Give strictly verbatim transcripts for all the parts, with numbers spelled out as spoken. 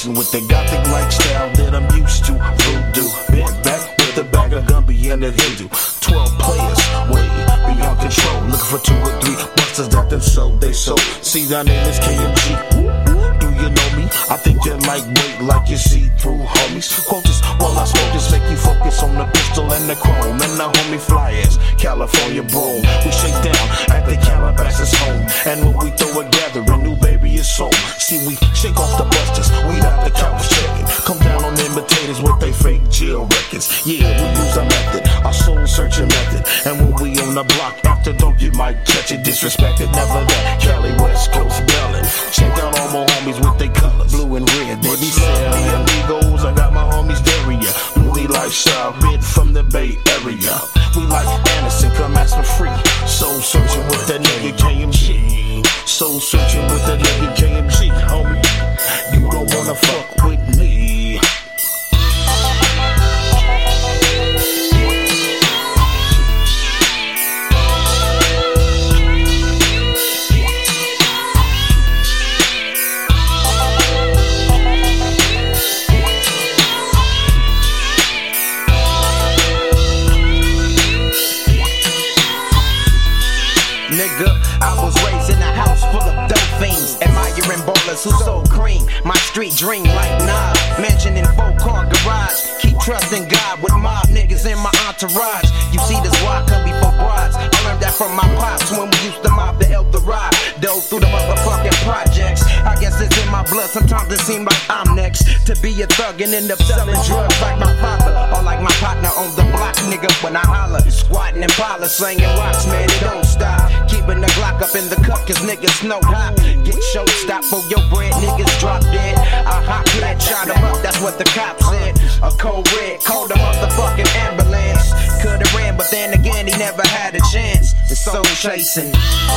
mixing with the gothic lifestyle that I'm used to. Voodoo, bent back with the bag of Gumby and the Hindu. Twelve players, way beyond control. Looking for two or three busters that them sold, they sold. See, my name is K M G. Do you know me? I think you're lightweight, like you see through homies. Quote this while I smoke this, make you focus on the pistol and the chrome. And the homie flyers, California broom. We shake down at the Calabasas home. And when we throw a gathering, new baby is sold. See, we shake off the busters, we not the couch checking. Come down on imitators with they fake jail records. Yeah, we use our method, our soul searching method. And when we on the block, after dope, you might catch it, disrespected. Never that Cali West Coast bellin'. Check out all my homies with they colors, blue and red. They be selling amigos, I got my homies Daria. Movie lifestyle, bit from the Bay Area. We like Anderson, come ask for free. Soul searching with that nigga K M G. Soul searching with that nigga K M G, homie. You don't wanna fuck with me. Nigga, I was raised in a house full of dope fiends, admiring ballers who sold cream. My street dream like Nas, mansion in four-car garage. Keep trusting God with mob niggas in my entourage. You see this walk come before broads. I learned that from my pops when we used to mob the El Dorado. Dove through the motherfucking projects. I guess it's in my blood, sometimes it seems like I'm next to be a thug and end up selling drugs like my father, or like my partner on the block, nigga. When I holler, squatting and parlor, slinging rocks, man, it don't stop. Keeping the Glock up in the cup, cause niggas snow hot. Get show stop for your bread, niggas drop dead. I hot lead, shot him up, that's what the cops said. A cold red, called a motherfucking ambulance. Could've ran, but then again, he never had a chance. It's soul chasing.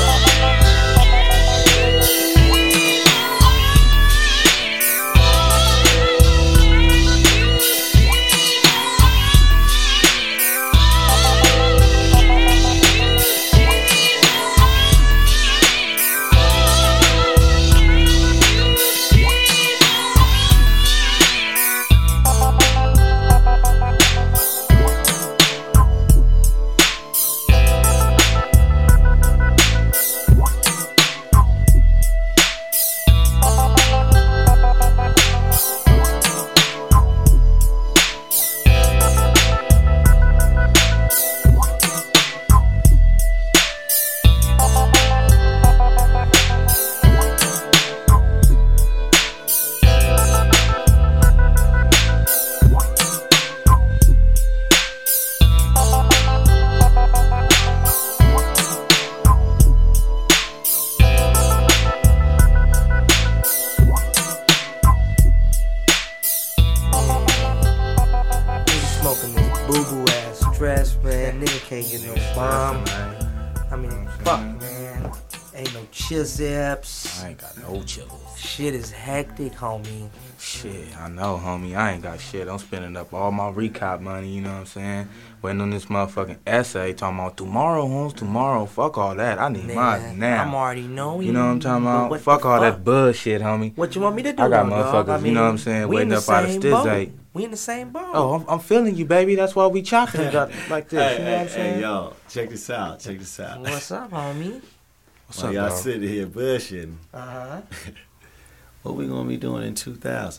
Boo-boo ass stress, man. Nigga can't get no bomb. I mean, fuck, man. Ain't no chizips. I ain't got no chillers. Shit is hectic, homie. Shit, I know, homie. I ain't got shit. I'm spending up all my recap money, you know what I'm saying? Waiting on this motherfucking essay, talking about tomorrow, homes, tomorrow. Fuck all that. I need Man, mine now. I'm already knowing. You know what I'm talking about? What Fuck all fuck? that bullshit, homie. What you want me to do? I got though, motherfuckers, dog? I mean, you know what I'm saying, we waiting in up the out of same Stizate. boat. We in the same boat. Oh, I'm, I'm feeling you, baby. That's why we chopping it up like this. Hey, you know hey, what I'm saying? hey, yo, check this out. Check this out. What's up, homie? What's While up, y'all bro? sitting here bushing, Uh huh. what we gonna be doing in two thousand?